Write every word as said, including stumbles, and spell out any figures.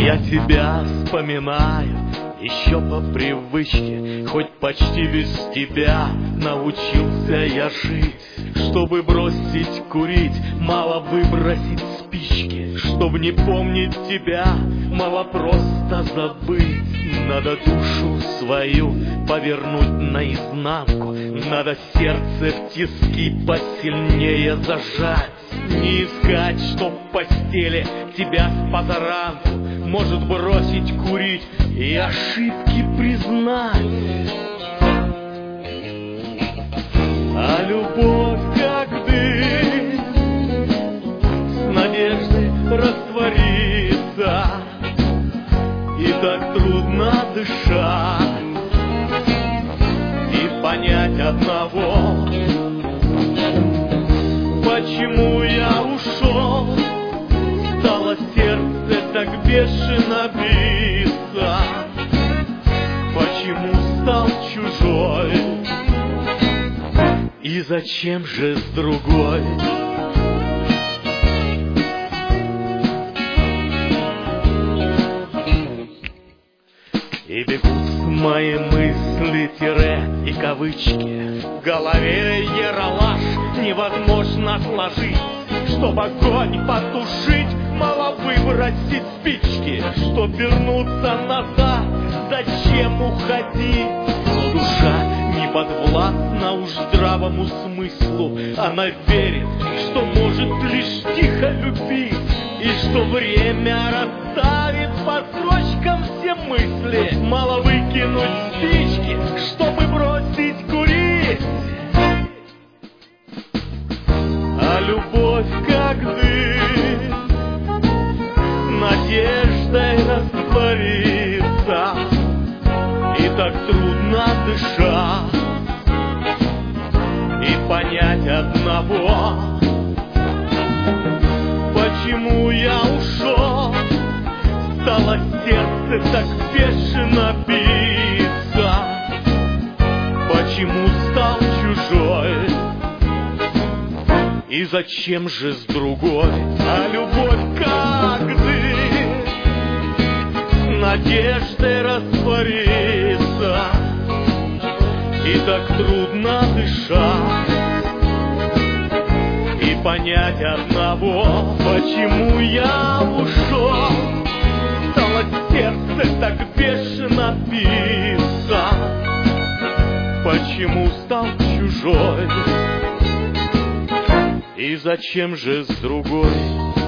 Я тебя вспоминаю еще по привычке, хоть почти без тебя научился я жить. Чтобы бросить курить, мало выбросить спички. Чтобы не помнить тебя, мало просто забыть. Надо душу свою повернуть наизнанку, надо сердце в тиски посильнее зажать. Не искать, чтоб в постели тебя с позаранку, может бросить курить и ошибки признать. А любовь, как дым, с надеждой растворится, и так трудно дышать и понять одного: почему я ушел, стало сердце так бешено биться, почему стал чужой, и зачем же с другой? И бегут мои мысли, тире и кавычки, в голове ералаш невозможно сложить. Чтоб огонь потушить, мало выбросить спички. Чтоб вернуться назад, зачем уходить? Но душа не подвластна уж здравому смыслу. Она верит, что может лишь тихо любить, и что время расставит по строчкам все мысли. Мало выкинуть спички, чтобы бросить курить. А любовь, как дым, надеждой растворится, и так трудно дышать и понять одного: почему я ушел, стало сердце так бешено биться, почему стал чужой, и зачем же с другой? А любовь, как дым, надеждой растворится, и так трудно дышать и понять одного: почему я ушел, стало сердце так бешено биться, почему стал чужой, и зачем же с другой?